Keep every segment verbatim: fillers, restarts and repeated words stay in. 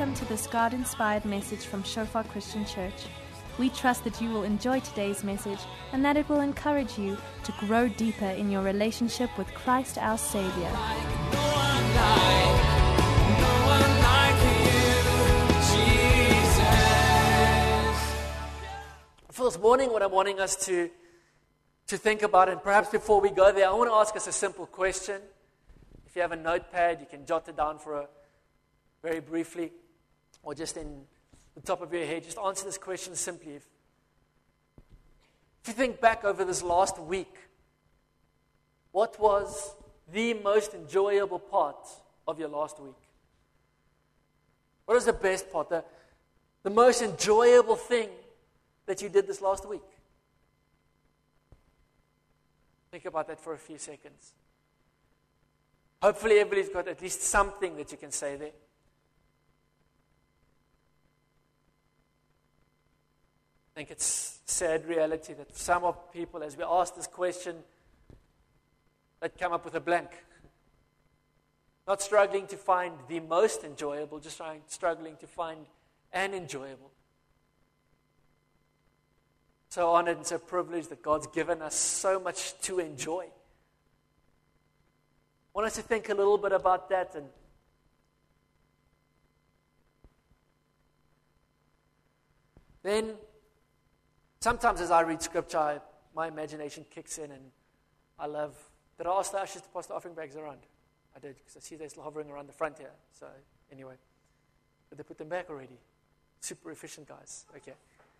Welcome to this God-inspired message from Shofar Christian Church. We trust that you will enjoy today's message and that it will encourage you to grow deeper in your relationship with Christ our Savior. For this morning, what I'm wanting us to, to think about, and perhaps before we go there, I want to ask us a simple question. If you have a notepad, you can jot it down for a very briefly, or just in the top of your head. Just answer this question simply. If, if you think back over this last week, what was the most enjoyable part of your last week? What was the best part, the, the most enjoyable thing that you did this last week? Think about that for a few seconds. Hopefully everybody's got at least something that you can say there. I think it's sad reality that some of people, as we ask this question, they come up with a blank. Not struggling to find the most enjoyable, just trying, struggling to find an enjoyable. So honored and so privileged that God's given us so much to enjoy. I want us to think a little bit about that. And then, sometimes as I read scripture, I, my imagination kicks in and I love, did I ask the ushers to pass the offering bags around? I did, because I see they're still hovering around the front here. So anyway, did they put them back already? Super efficient guys. Okay.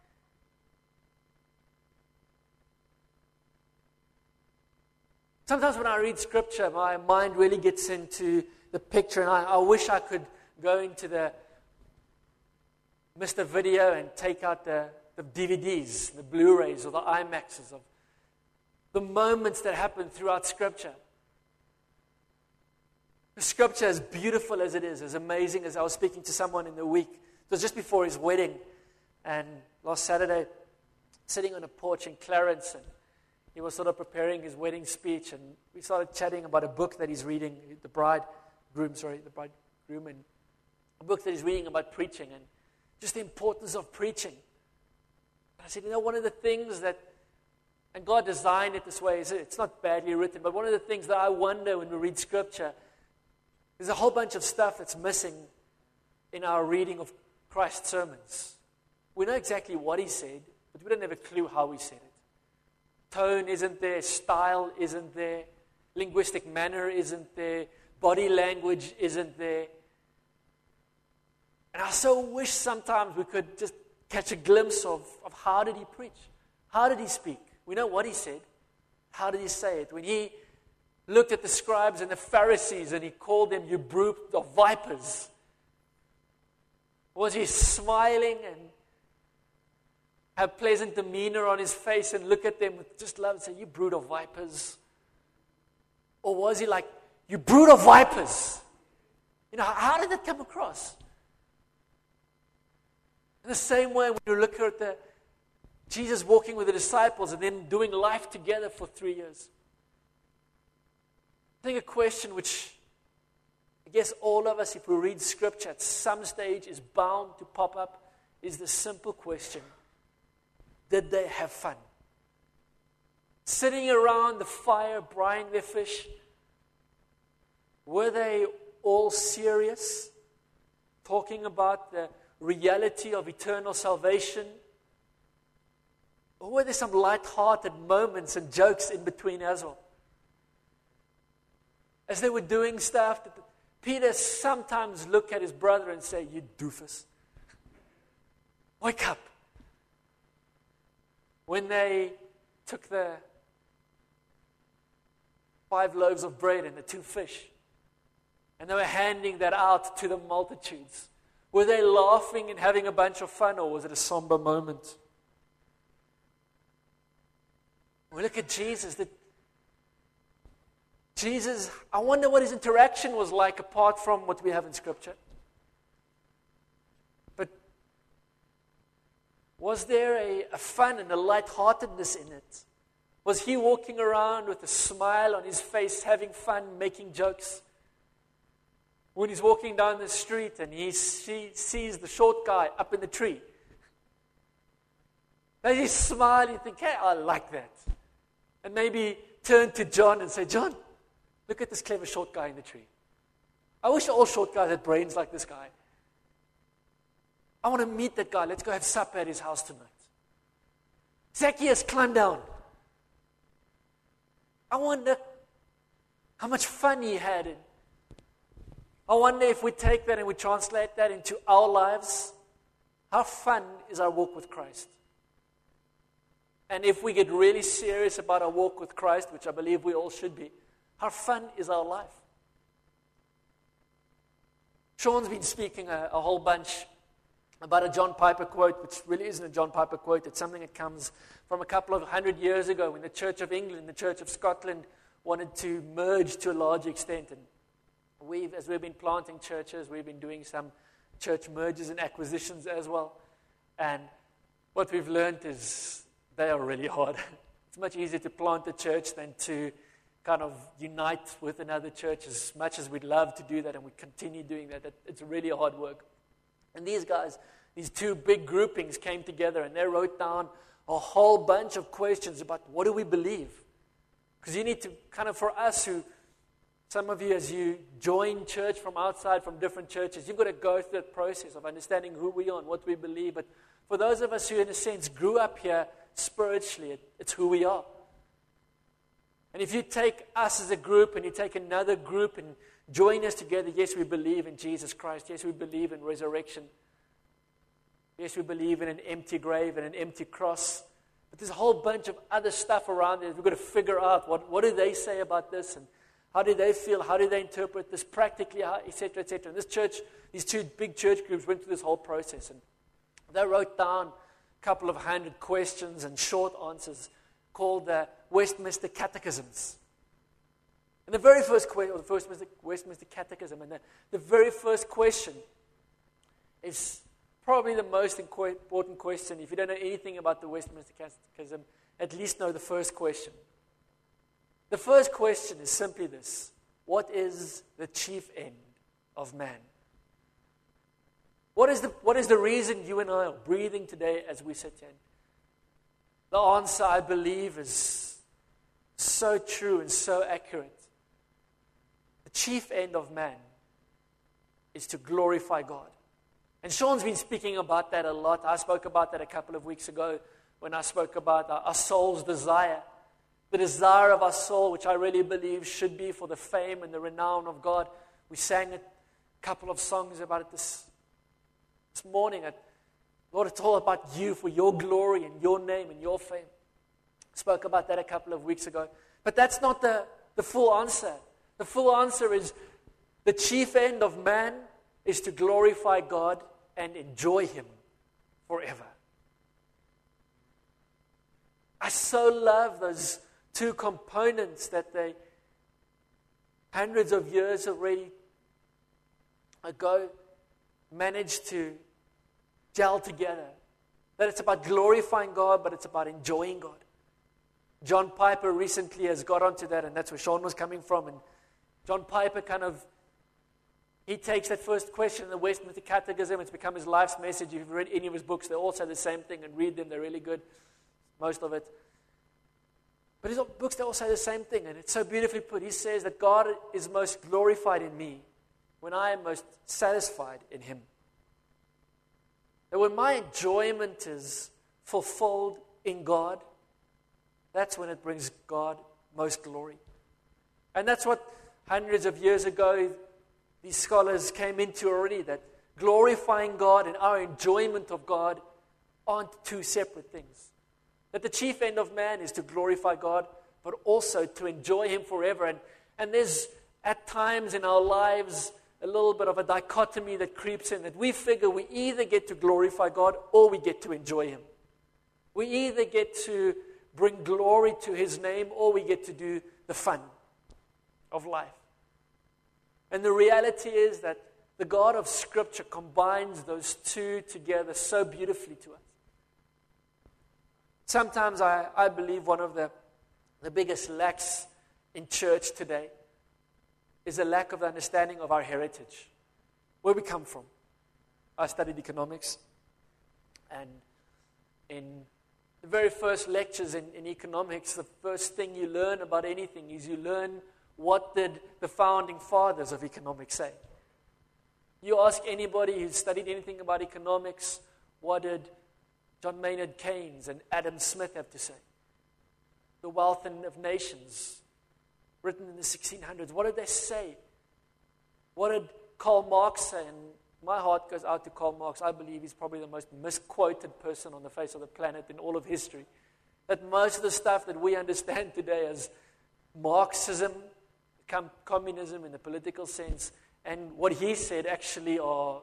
Sometimes when I read scripture, my mind really gets into the picture, and I, I wish I could go into the Mister Video and take out the, the D V Ds, the Blu-rays, or the IMAXs of the moments that happen throughout scripture. The scripture, as beautiful as it is, as amazing as I was speaking to someone in the week. It was just before his wedding, and last Saturday, sitting on a porch in Clarence, and he was sort of preparing his wedding speech, and we started chatting about a book that he's reading, the bridegroom, sorry, the bridegroom, and a book that he's reading about preaching, and just the importance of preaching. And I said, you know, one of the things that, and God designed it this way, is it's not badly written, but one of the things that I wonder when we read scripture, there's a whole bunch of stuff that's missing in our reading of Christ's sermons. We know exactly what he said, but we don't have a clue how he said it. Tone isn't there, style isn't there, linguistic manner isn't there, body language isn't there. And I so wish sometimes we could just catch a glimpse of, of how did he preach? How did he speak? We know what he said. How did he say it? When he looked at the scribes and the Pharisees and he called them, you brood of vipers, was he smiling and have pleasant demeanor on his face and look at them with just love and say, you brood of vipers? Or was he like, you brood of vipers? You know, how did that come across? In the same way, when you look at the Jesus walking with the disciples and then doing life together for three years. I think a question which I guess all of us, if we read scripture at some stage, is bound to pop up is the simple question. Did they have fun? Sitting around the fire, frying their fish, were they all serious? Talking about the reality of eternal salvation? Or were there some light-hearted moments and jokes in between as well? As they were doing stuff, Peter sometimes looked at his brother and say, you doofus. Wake up. When they took the five loaves of bread and the two fish, and they were handing that out to the multitudes, were they laughing and having a bunch of fun, or was it a somber moment? We look at Jesus. That Jesus, I wonder what his interaction was like apart from what we have in Scripture. But was there a, a fun and a lightheartedness in it? Was he walking around with a smile on his face, having fun, making jokes? when he's walking down the street and he see, sees the short guy up in the tree. Does he smile and think, hey, I like that? And maybe turn to John and say, John, look at this clever short guy in the tree. I wish all short guys had brains like this guy. I want to meet that guy. Let's go have supper at his house tonight. Zacchaeus, climb down. I wonder how much fun he had. In. I wonder if we take that and we translate that into our lives. How fun is our walk with Christ? And if we get really serious about our walk with Christ, which I believe we all should be, how fun is our life? Sean's been speaking a, a whole bunch about a John Piper quote, which really isn't a John Piper quote. It's something that comes from a couple of hundred years ago when the Church of England and the Church of Scotland wanted to merge to a large extent. And we've, as we've been planting churches, we've been doing some church mergers and acquisitions as well. And what we've learned is they are really hard. It's much easier to plant a church than to kind of unite with another church. As much as we'd love to do that, and we continue doing that, it's really hard work. And these guys, these two big groupings came together and they wrote down a whole bunch of questions about what do we believe? Because you need to kind of, for us who, some of you as you join church from outside, from different churches, you've got to go through that process of understanding who we are and what we believe. But for those of us who in a sense grew up here spiritually, it, it's who we are. And if you take us as a group and you take another group and join us together, yes, we believe in Jesus Christ. Yes, we believe in resurrection. Yes, we believe in an empty grave and an empty cross. But there's a whole bunch of other stuff around there. We've got to figure out what, what do they say about this, and how do they feel, how do they interpret this practically, et cetera, et cetera. And this church, these two big church groups went through this whole process. And they wrote down a couple of hundred questions and short answers called the Westminster Catechisms. And the very first question, or the first Westminster Catechism, and the, the very first question is probably the most important question. If you don't know anything about the Westminster Catechism, at least know the first question. The first question is simply this: what is the chief end of man? What is the, what is the reason you and I are breathing today as we sit here? The answer, I believe, is so true and so accurate. The chief end of man is to glorify God. And Sean's been speaking about that a lot. I spoke about that a couple of weeks ago when I spoke about our, our soul's desire. The desire of our soul, which I really believe should be for the fame and the renown of God. We sang a couple of songs about it this, this morning. At, Lord, it's all about you, for your glory and your name and your fame. Spoke about that a couple of weeks ago. But that's not the, the full answer. The full answer is the chief end of man is to glorify God and enjoy Him forever. I so love those two components that they, hundreds of years already ago, managed to gel together. That it's about glorifying God, but it's about enjoying God. John Piper recently has got onto that, and that's where Sean was coming from. And John Piper kind of, he takes that first question in the Westminster Catechism. It's become his life's message. If you've read any of his books, they all say the same thing, and read them. They're really good, most of it. But his books, they all say the same thing, and it's so beautifully put. He says that God is most glorified in me when I am most satisfied in Him. That when my enjoyment is fulfilled in God, that's when it brings God most glory. And that's what hundreds of years ago these scholars came into already, that glorifying God and our enjoyment of God aren't two separate things. That the chief end of man is to glorify God, but also to enjoy Him forever. And, and there's at times in our lives a little bit of a dichotomy that creeps in, that we figure we either get to glorify God or we get to enjoy Him. We either get to bring glory to His name or we get to do the fun of life. And the reality is that the God of Scripture combines those two together so beautifully to us. Sometimes I, I believe one of the, the biggest lacks in church today is a lack of understanding of our heritage, where we come from. I studied economics, and in the very first lectures in, in economics, the first thing you learn about anything is you learn what did the founding fathers of economics say. You ask anybody who's studied anything about economics, what did John Maynard Keynes and Adam Smith have to say? The Wealth of Nations, written in the sixteen hundreds, what did they say? What did Karl Marx say? And my heart goes out to Karl Marx. I believe he's probably the most misquoted person on the face of the planet in all of history. That most of the stuff that we understand today as Marxism, com- communism in the political sense, and what he said actually are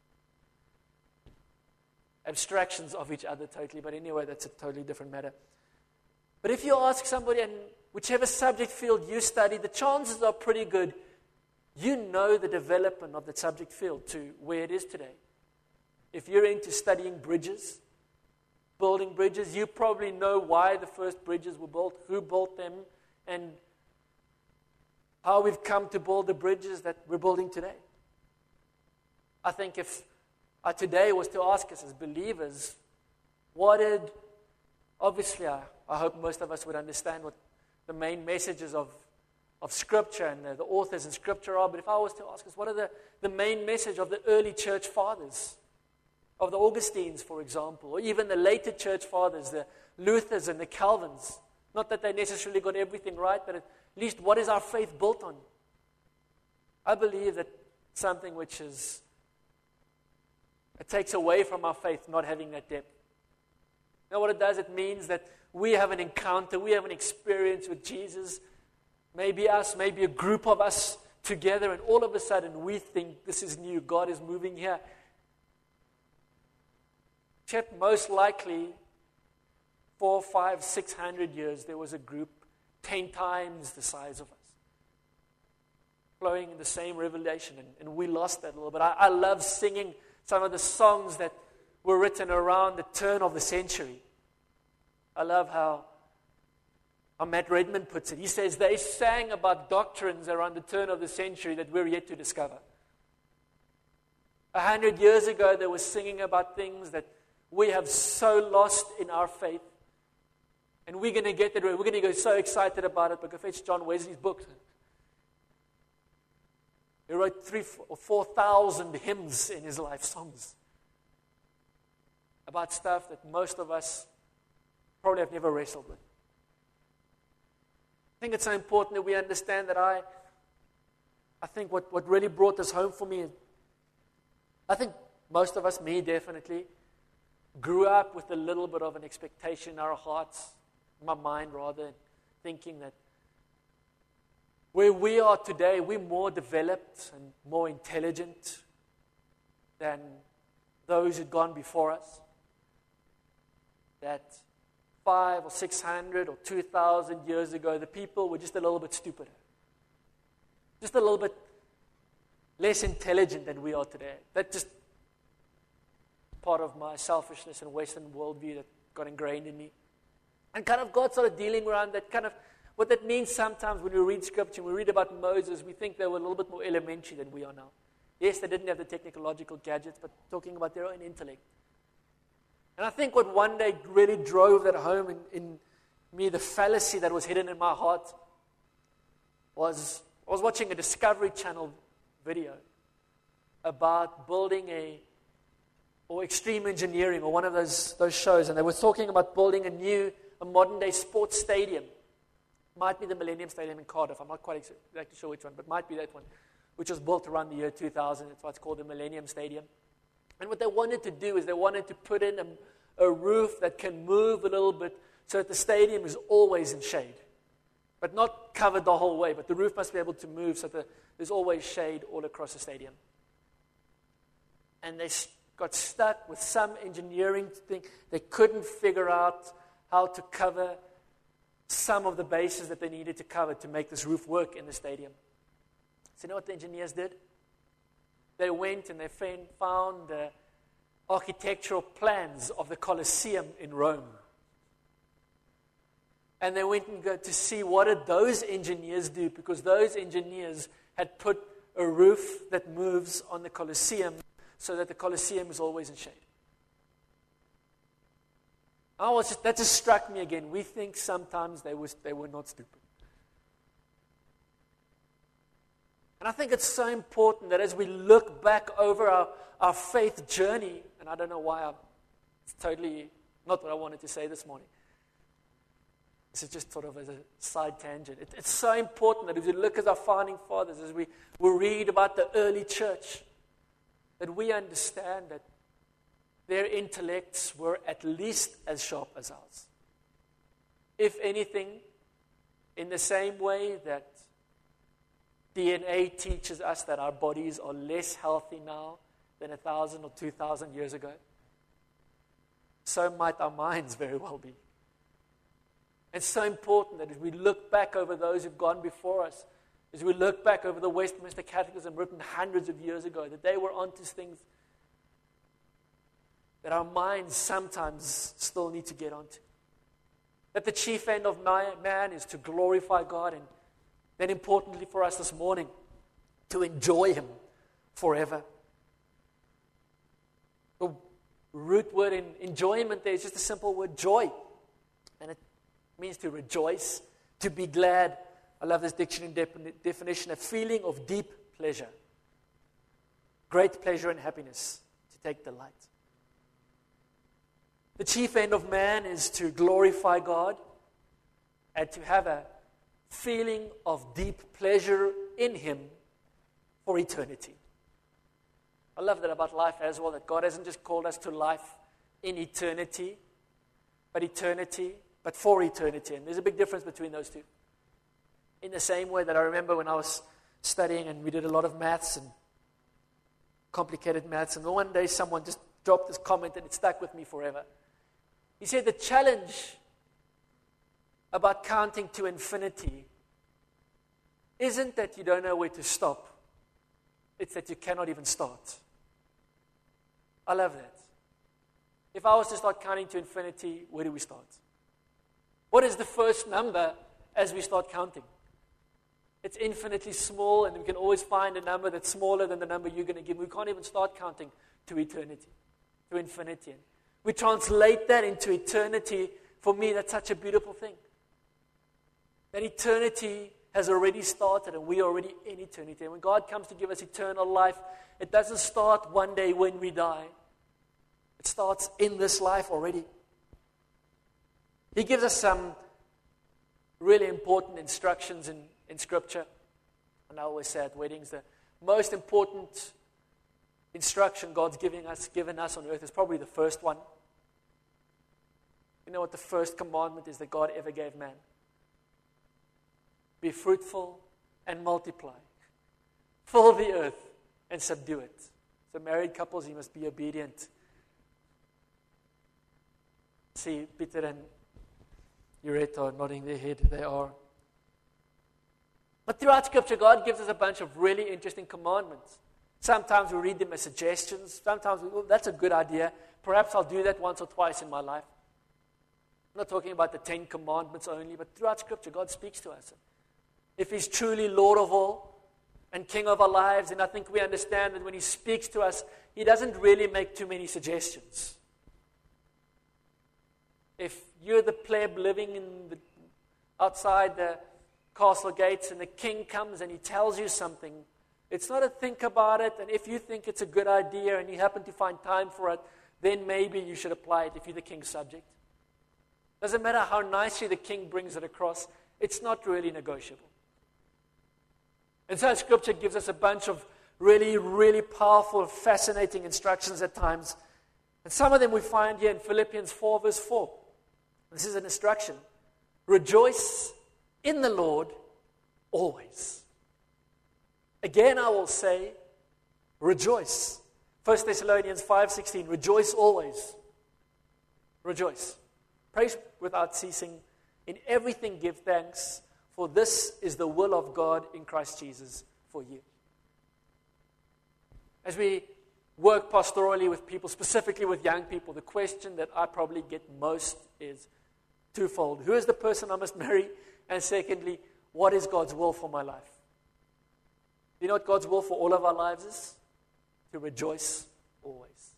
abstractions of each other totally. But anyway, that's a totally different matter. But if you ask somebody, and whichever subject field you study, the chances are pretty good you know the development of the subject field to where it is today. If you're into studying bridges, building bridges, you probably know why the first bridges were built, who built them, and how we've come to build the bridges that we're building today. I think if uh, today was to ask us as believers, what did, obviously I, I hope most of us would understand what the main messages of of Scripture and the, the authors in Scripture are, but if I was to ask us, what are the, the main message of the early church fathers, of the Augustines, for example, or even the later church fathers, the Luthers and the Calvins? Not that they necessarily got everything right, but at least what is our faith built on? I believe that something which is, it takes away from our faith not having that depth. You know what it does? It means that we have an encounter, we have an experience with Jesus. Maybe us, maybe a group of us together, and all of a sudden we think this is new. God is moving here. Except most likely, four, five, six hundred years, there was a group ten times the size of us, flowing in the same revelation, and, and we lost that a little bit. I, I love singing some of the songs that were written around the turn of the century. I love how How Matt Redman puts it. He says they sang about doctrines around the turn of the century that we're yet to discover. A hundred years ago, they were singing about things that we have so lost in our faith. And we're going to get that. We're going to go so excited about it because it's John Wesley's book. He wrote three or four thousand hymns in his life, songs, about stuff that most of us probably have never wrestled with. I think it's so important that we understand that I, I think what, what really brought this home for me, I think most of us, me definitely, grew up with a little bit of an expectation in our hearts, in my mind rather, thinking that where we are today, we're more developed and more intelligent than those who'd gone before us. That five or six hundred or two thousand years ago, the people were just a little bit stupider. Just a little bit less intelligent than we are today. That's just part of my selfishness and Western worldview that got ingrained in me. And kind of God started dealing around that kind of, what that means sometimes when we read Scripture, we read about Moses, we think they were a little bit more elementary than we are now. Yes, they didn't have the technological gadgets, but talking about their own intellect. And I think what one day really drove that home in, in me, the fallacy that was hidden in my heart, was I was watching a Discovery Channel video about building a, or extreme engineering, or one of those, those shows, and they were talking about building a new, a modern-day sports stadium. Might be the Millennium Stadium in Cardiff. I'm not quite exactly sure which one, but might be that one, which was built around the year two thousand. That's why it's called the Millennium Stadium. And what they wanted to do is they wanted to put in a, a roof that can move a little bit so that the stadium is always in shade. But not covered the whole way, but the roof must be able to move so that there's always shade all across the stadium. And they got stuck with some engineering thing. They couldn't figure out how to cover some of the bases that they needed to cover to make this roof work in the stadium. So you know what the engineers did? They went and they found the architectural plans of the Colosseum in Rome. And they went and got to see what did those engineers do, because those engineers had put a roof that moves on the Colosseum so that the Colosseum is always in shade. I was just, that just struck me again. We think sometimes they, was, they were not stupid. And I think it's so important that as we look back over our, our faith journey, and I don't know why I'm, it's totally not what I wanted to say this morning. This is just sort of as a side tangent. It, it's so important that as we look at our founding fathers, as we, we read about the early church, that we understand that their intellects were at least as sharp as ours. If anything, in the same way that D N A teaches us that our bodies are less healthy now than a thousand or two thousand years ago, so might our minds very well be. It's so important that as we look back over those who've gone before us, as we look back over the Westminster Catechism written hundreds of years ago, that they were onto things that our minds sometimes still need to get onto. That the chief end of man is to glorify God, and then importantly for us this morning, to enjoy Him forever. The root word in enjoyment there is just a simple word, joy. And it means to rejoice, to be glad. I love this dictionary de- definition, a feeling of deep pleasure. Great pleasure and happiness, to take delight. The chief end of man is to glorify God and to have a feeling of deep pleasure in Him for eternity. I love that about life as well, that God hasn't just called us to life in eternity, but eternity, but for eternity. And there's a big difference between those two. In the same way that I remember when I was studying and we did a lot of maths and complicated maths, and one day someone just dropped this comment and it stuck with me forever. He said the challenge about counting to infinity isn't that you don't know where to stop. It's that you cannot even start. I love that. If I was to start counting to infinity, where do we start? What is the first number as we start counting? It's infinitely small, and we can always find a number that's smaller than the number you're going to give. We can't even start counting to eternity, to infinity. We translate that into eternity. For me, that's such a beautiful thing. That eternity has already started, and we are already in eternity. And when God comes to give us eternal life, it doesn't start one day when we die. It starts in this life already. He gives us some really important instructions in, in Scripture. And I always say at weddings, the most important instruction God's giving us, given us on earth is probably the first one. You know what the first commandment is that God ever gave man? Be fruitful and multiply. Fill the earth and subdue it. So married couples, you must be obedient. See, Peter and Ureta are nodding their head. They are. But throughout Scripture, God gives us a bunch of really interesting commandments. Sometimes we read them as suggestions. Sometimes, we, oh, that's a good idea. Perhaps I'll do that once or twice in my life. I'm not talking about the Ten Commandments only, but throughout Scripture, God speaks to us. If He's truly Lord of all and King of our lives, then I think we understand that when He speaks to us, He doesn't really make too many suggestions. If you're the pleb living in the, outside the castle gates and the king comes and he tells you something, it's not a think about it, and if you think it's a good idea and you happen to find time for it, then maybe you should apply it if you're the king's subject. Doesn't matter how nicely the king brings it across, it's not really negotiable. And so Scripture gives us a bunch of really, really powerful, fascinating instructions at times. And some of them we find here in Philippians four, verse four. This is an instruction. Rejoice in the Lord always. Again, I will say, rejoice. First Thessalonians five sixteen, rejoice always. Rejoice. Praise without ceasing. In everything give thanks, for this is the will of God in Christ Jesus for you. As we work pastorally with people, specifically with young people, the question that I probably get most is twofold. Who is the person I must marry? And secondly, what is God's will for my life? You know what God's will for all of our lives is? To rejoice always.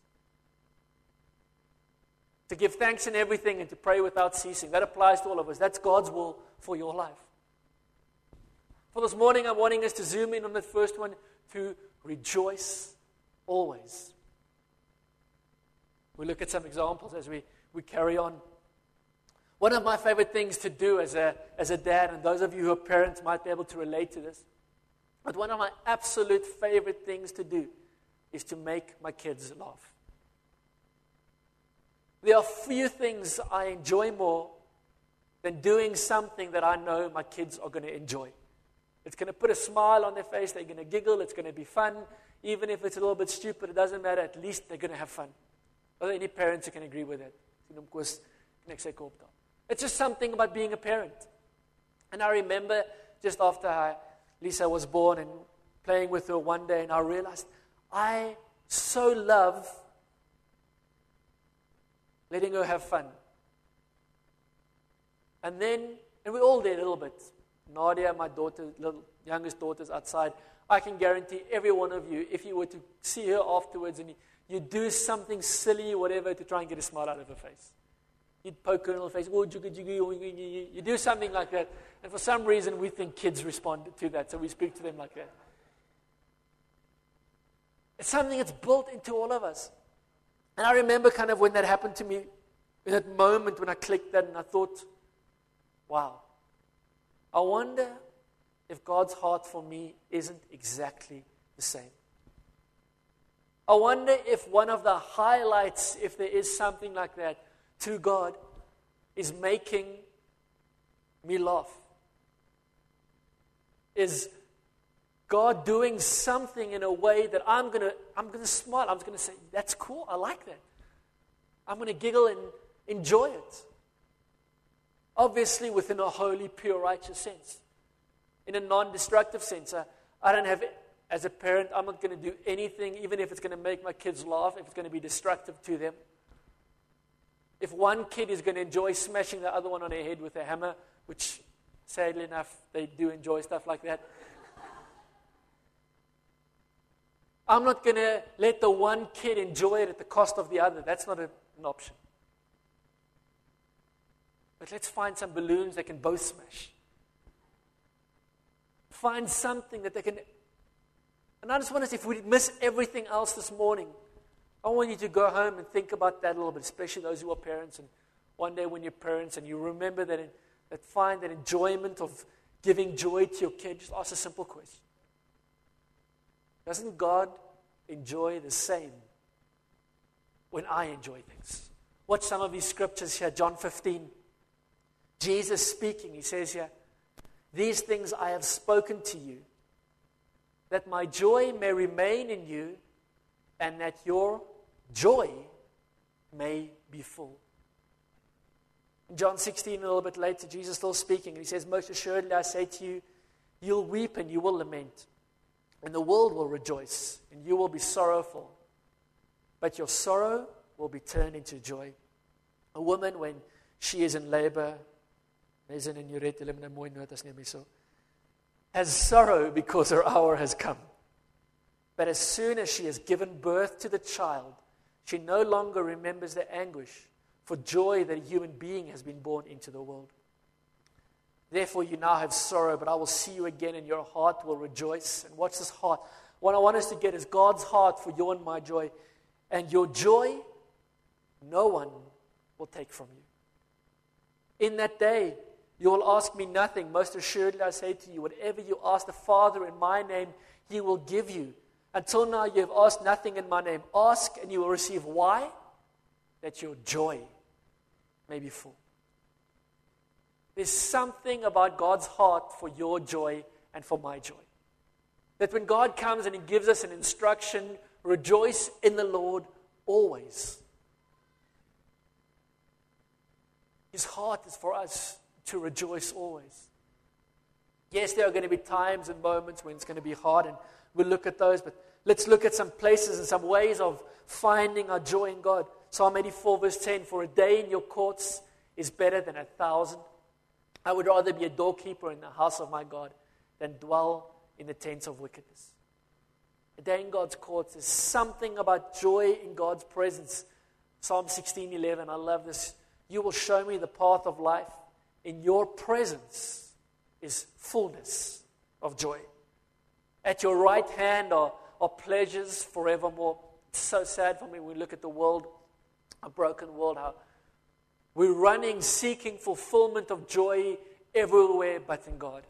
To give thanks in everything and to pray without ceasing. That applies to all of us. That's God's will for your life. For this morning, I'm wanting us to zoom in on the first one, to rejoice always. We look at some examples as we, we carry on. One of my favorite things to do as a, as a dad, and those of you who are parents might be able to relate to this, but one of my absolute favorite things to do is to make my kids laugh. There are few things I enjoy more than doing something that I know my kids are going to enjoy. It's going to put a smile on their face, they're going to giggle, it's going to be fun. Even if it's a little bit stupid, it doesn't matter, at least they're going to have fun. Are there any parents who can agree with that? It's just something about being a parent. And I remember just after I, Lisa was born and playing with her one day, and I realized I so love letting her have fun. And then, and we all did a little bit. Nadia, my daughter, little youngest daughter's outside. I can guarantee every one of you, if you were to see her afterwards and you, you do something silly, whatever, to try and get a smile out of her face. You'd poke her in the face, oh, jigga, jigga, you do something like that. And for some reason, we think kids respond to that, so we speak to them like that. It's something that's built into all of us. And I remember kind of when that happened to me, in that moment when I clicked that and I thought, wow, I wonder if God's heart for me isn't exactly the same. I wonder if one of the highlights, if there is something like that, to God, is making me laugh. Is God doing something in a way that I'm gonna, I'm gonna smile. I'm gonna say, "That's cool. I like that." I'm gonna giggle and enjoy it. Obviously, within a holy, pure, righteous sense. In a non-destructive sense, I, I don't have. As a parent, I'm not going to do anything, even if it's going to make my kids laugh, if it's going to be destructive to them. If one kid is going to enjoy smashing the other one on their head with a hammer, which, sadly enough, they do enjoy stuff like that, I'm not going to let the one kid enjoy it at the cost of the other. That's not a, an option. But let's find some balloons they can both smash. Find something that they can... And I just want to say, if we miss everything else this morning, I want you to go home and think about that a little bit, especially those who are parents. And one day when you're parents and you remember that, in, that find that enjoyment of giving joy to your kid, just ask a simple question. Doesn't God enjoy the same when I enjoy things? Watch some of these scriptures here. John fifteen. Jesus speaking, he says here, "These things I have spoken to you, that my joy may remain in you, and that your joy may be full." In John sixteen, a little bit later, Jesus still speaking, and he says, "Most assuredly I say to you, you'll weep and you will lament, and the world will rejoice, and you will be sorrowful. But your sorrow will be turned into joy. A woman, when she is in labor, has sorrow because her hour has come. But as soon as she has given birth to the child, she no longer remembers the anguish for joy that a human being has been born into the world. Therefore you now have sorrow, but I will see you again, and your heart will rejoice." And what's this heart? What I want us to get is God's heart for your and my joy. And your joy, no one will take from you. In that day, you will ask me nothing. Most assuredly I say to you, whatever you ask the Father in my name, He will give you. Until now you have asked nothing in my name. Ask and you will receive. Why? That your joy may be full. There's something about God's heart for your joy and for my joy. That when God comes and He gives us an instruction, rejoice in the Lord always. His heart is for us to rejoice always. Yes, there are going to be times and moments when it's going to be hard, and we'll look at those, but let's look at some places and some ways of finding our joy in God. Psalm eighty-four verse ten, "For a day in your courts is better than a thousand. I would rather be a doorkeeper in the house of my God than dwell in the tents of wickedness. A day in God's courts. There's something about joy in God's presence. Psalm sixteen eleven, I love this. You will show me the path of life. In your presence is fullness of joy. At your right hand are, are pleasures forevermore. It's so sad for me when we look at the world, a broken world, how we're running, seeking fulfillment of joy everywhere but in God.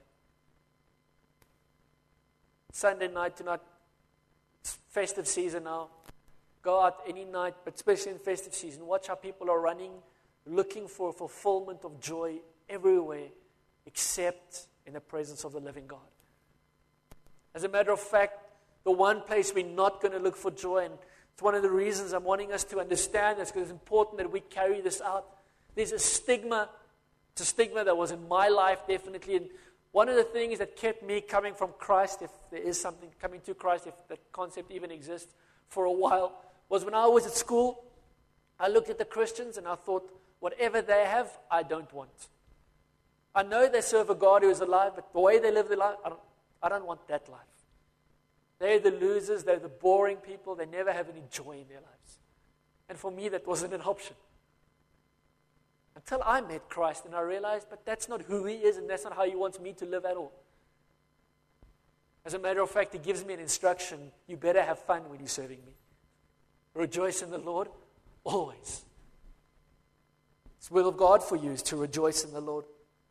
Sunday night tonight, it's festive season now. Go out any night, but especially in festive season. Watch how people are running, looking for fulfillment of joy everywhere except in the presence of the living God. As a matter of fact, the one place we're not going to look for joy, and it's one of the reasons I'm wanting us to understand this, because it's important that we carry this out. There's a stigma. It's a stigma that was in my life, definitely. And one of the things that kept me coming from Christ, if there is something coming to Christ, if that concept even exists, for a while, was when I was at school, I looked at the Christians and I thought, whatever they have, I don't want. I know they serve a God who is alive, but the way they live their life, I don't, I don't want that life. They're the losers, they're the boring people, they never have any joy in their lives. And for me, that wasn't an option. Until I met Christ and I realized, but that's not who He is and that's not how He wants me to live at all. As a matter of fact, He gives me an instruction, you better have fun when you're serving me. Rejoice in the Lord always. It's the will of God for you is to rejoice in the Lord.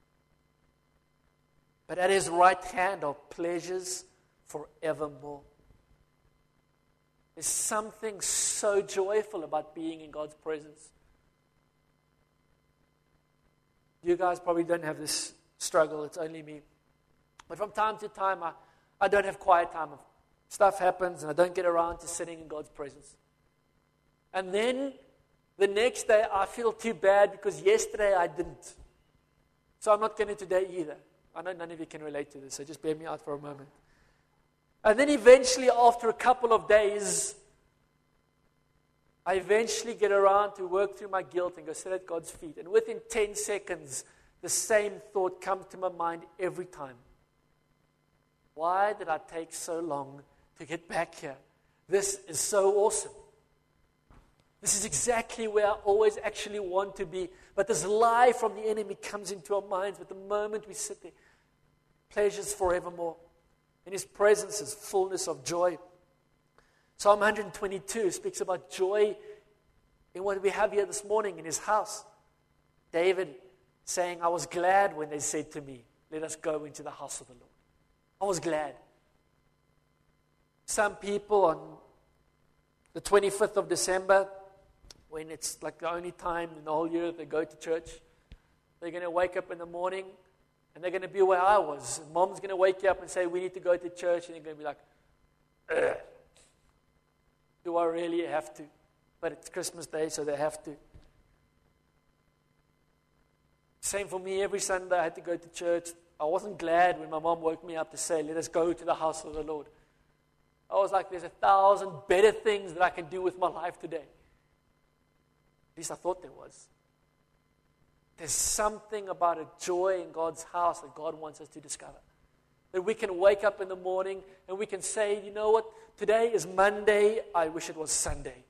But at His right hand are pleasures forevermore. There's something so joyful about being in God's presence. You guys probably don't have this struggle, it's only me. But from time to time, I, I don't have quiet time. Stuff happens and I don't get around to sitting in God's presence. And then the next day I feel too bad because yesterday I didn't. So I'm not going to today either. I know none of you can relate to this, so just bear me out for a moment. And then eventually, after a couple of days, I eventually get around to work through my guilt and go sit at God's feet. And within ten seconds, the same thought comes to my mind every time. Why did I take so long to get back here? This is so awesome. This is exactly where I always actually want to be. But this lie from the enemy comes into our minds. But the moment we sit there, pleasures forevermore. In His presence is fullness of joy. Psalm one twenty-two speaks about joy in what we have here this morning in His house. David saying, I was glad when they said to me, let us go into the house of the Lord. I was glad. Some people on the twenty-fifth of December, when it's like the only time in the whole year that they go to church, they're going to wake up in the morning and they're going to be where I was. And Mom's going to wake you up and say, we need to go to church. And you're going to be like, ugh. Do I really have to? But it's Christmas Day, so they have to. Same for me. Every Sunday I had to go to church. I wasn't glad when my mom woke me up to say, let us go to the house of the Lord. I was like, there's a thousand better things that I can do with my life today. At least I thought there was. There's something about a joy in God's house that God wants us to discover. That we can wake up in the morning and we can say, you know what, today is Monday, I wish it was Sunday.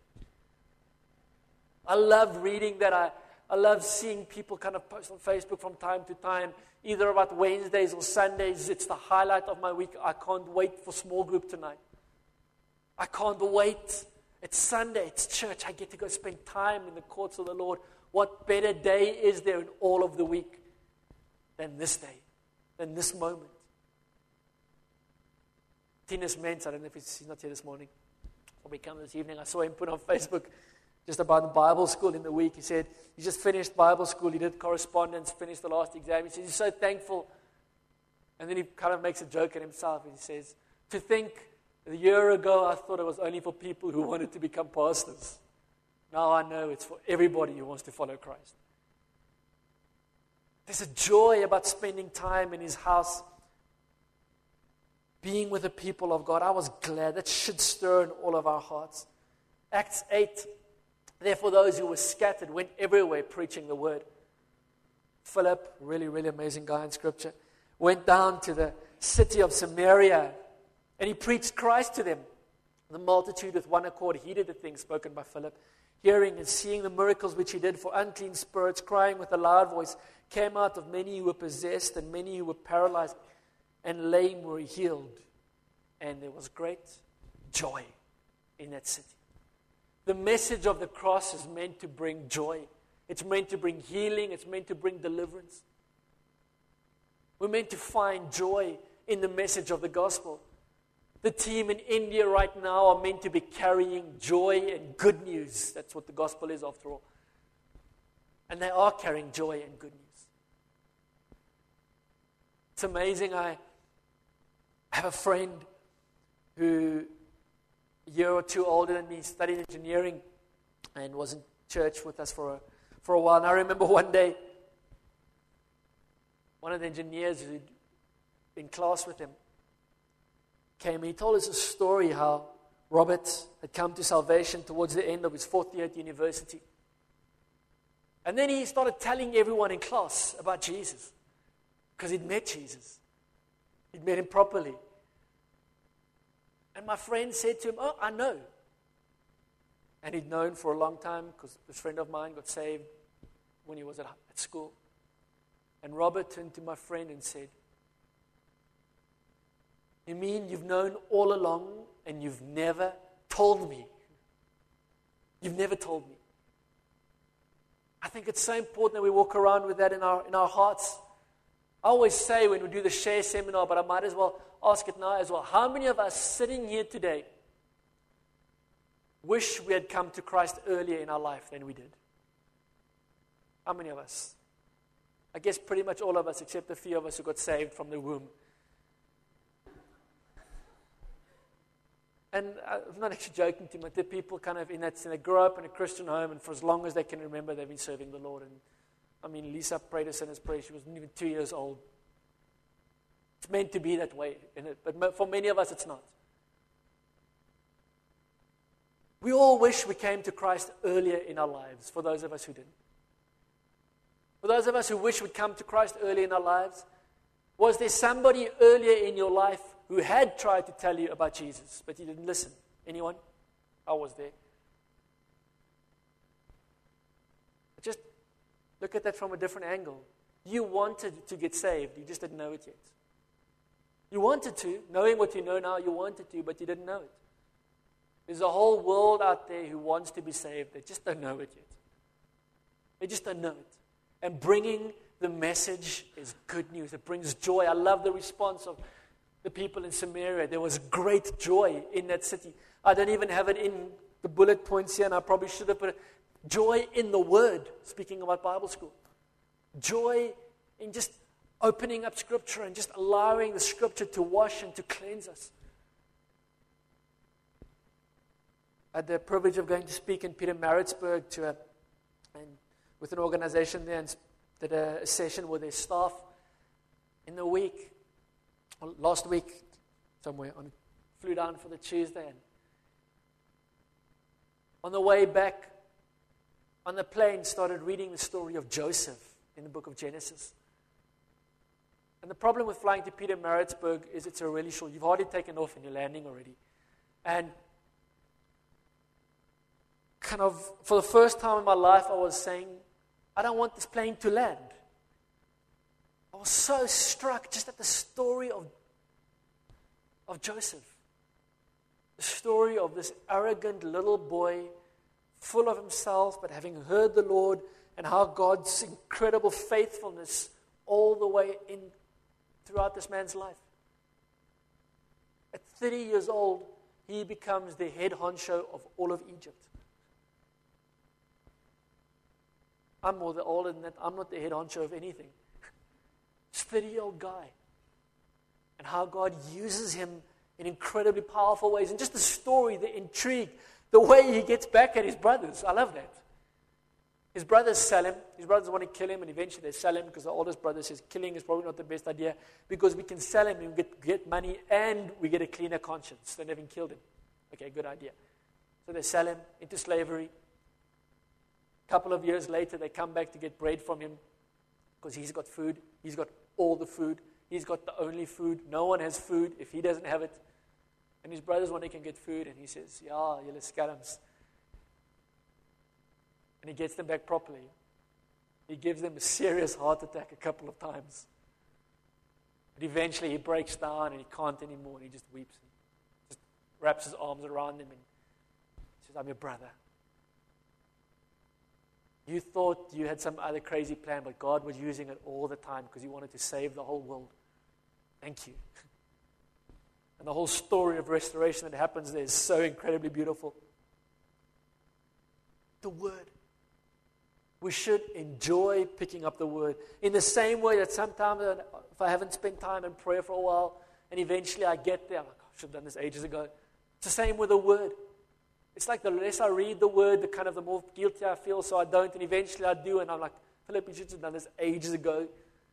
I love reading that. I, I love seeing people kind of post on Facebook from time to time, either about Wednesdays or Sundays. It's the highlight of my week. I can't wait for small group tonight. I can't wait. It's Sunday, it's church. I get to go spend time in the courts of the Lord. What better day is there in all of the week than this day, than this moment? Tinus Mens, I don't know if he's, he's not here this morning, or we come this evening. I saw him put on Facebook just about the Bible school in the week. He said he just finished Bible school. He did correspondence, finished the last exam. He says he's so thankful. And then he kind of makes a joke at himself. He says, to think a year ago I thought it was only for people who wanted to become pastors. Now I know it's for everybody who wants to follow Christ. There's a joy about spending time in His house, being with the people of God. I was glad. That should stir in all of our hearts. Acts eight, therefore those who were scattered went everywhere preaching the word. Philip, really, really amazing guy in Scripture, went down to the city of Samaria And he preached Christ to them. The multitude with one accord heeded the things spoken by Philip, hearing and seeing the miracles which he did, for unclean spirits, crying with a loud voice, came out of many who were possessed, and many who were paralyzed and lame were healed. And there was great joy in that city. The message of the cross is meant to bring joy. It's meant to bring healing. It's meant to bring deliverance. We're meant to find joy in the message of the gospel. The team in India right now are meant to be carrying joy and good news. That's what the gospel is, after all. And they are carrying joy and good news. It's amazing. I have a friend who, a year or two older than me, studied engineering and was in church with us for a, for a while. And I remember one day, one of the engineers who'd been in class with him came. He told us a story how Robert had come to salvation towards the end of his fourth year at university. And then he started telling everyone in class about Jesus, because he'd met Jesus. He'd met him properly. And my friend said to him, "Oh, I know." And he'd known for a long time, because this friend of mine got saved when he was at, at school. And Robert turned to my friend and said, "You mean you've known all along and you've never told me? You've never told me." I think it's so important that we walk around with that in our in our hearts. I always say when we do the share seminar, but I might as well ask it now as well. How many of us sitting here today wish we had come to Christ earlier in our life than we did? How many of us? I guess pretty much all of us, except a few of us who got saved from the womb. And I'm not actually joking to you, but the people kind of in that, they grow up in a Christian home, and for as long as they can remember, they've been serving the Lord. And I mean, Lisa prayed a sinner's prayer. She wasn't even two years old. It's meant to be that way, isn't it? But for many of us, it's not. We all wish we came to Christ earlier in our lives, for those of us who didn't. For those of us who wish we'd come to Christ earlier in our lives, was there somebody earlier in your life who had tried to tell you about Jesus, but you didn't listen? Anyone? I was there. Just look at that from a different angle. You wanted to get saved, you just didn't know it yet. You wanted to, knowing what you know now, you wanted to, but you didn't know it. There's a whole world out there who wants to be saved, they just don't know it yet. They just don't know it. And bringing the message is good news. It brings joy. I love the response of the people in Samaria. There was great joy in that city. I don't even have it in the bullet points here, and I probably should have put it. Joy in the Word, speaking about Bible school. Joy in just opening up Scripture and just allowing the Scripture to wash and to cleanse us. I had the privilege of going to speak in Pietermaritzburg to a, and with an organization there, and did a, a session with their staff in the week. Last week, somewhere, on flew down for the Tuesday, and on the way back, on the plane, started reading the story of Joseph in the book of Genesis. And the problem with flying to Pietermaritzburg is it's a really short. You've hardly taken off and you're landing already. And kind of, for the first time in my life, I was saying, I don't want this plane to land. I was so struck just at the story of, of Joseph. The story of this arrogant little boy, full of himself, but having heard the Lord, and how God's incredible faithfulness all the way in throughout this man's life. At thirty years old, he becomes the head honcho of all of Egypt. I'm more the older than that. I'm not the head honcho of anything. This thirty-year-old guy. And how God uses him in incredibly powerful ways. And just the story, the intrigue, the way he gets back at his brothers. I love that. His brothers sell him. His brothers want to kill him, and eventually they sell him because the oldest brother says killing is probably not the best idea because we can sell him and we get, get money and we get a cleaner conscience than having killed him. Okay, good idea. So they sell him into slavery. A couple of years later, they come back to get bread from him because he's got food. He's got all the food. He's got the only food. No one has food if he doesn't have it. And his brothers want to can get food, and he says, yeah, julle skelms. And he gets them back properly. He gives them a serious heart attack a couple of times. But eventually he breaks down and he can't anymore, and he just weeps. He just wraps his arms around them and says, I'm your brother. You thought you had some other crazy plan, but God was using it all the time because he wanted to save the whole world. Thank you. And the whole story of restoration that happens there is so incredibly beautiful. The Word. We should enjoy picking up the Word. In the same way that sometimes if I haven't spent time in prayer for a while, and eventually I get there, I'm like, I should have done this ages ago. It's the same with the Word. It's like the less I read the Word, the kind of the more guilty I feel, so I don't, and eventually I do, and I'm like, Philip, you should have done this ages ago.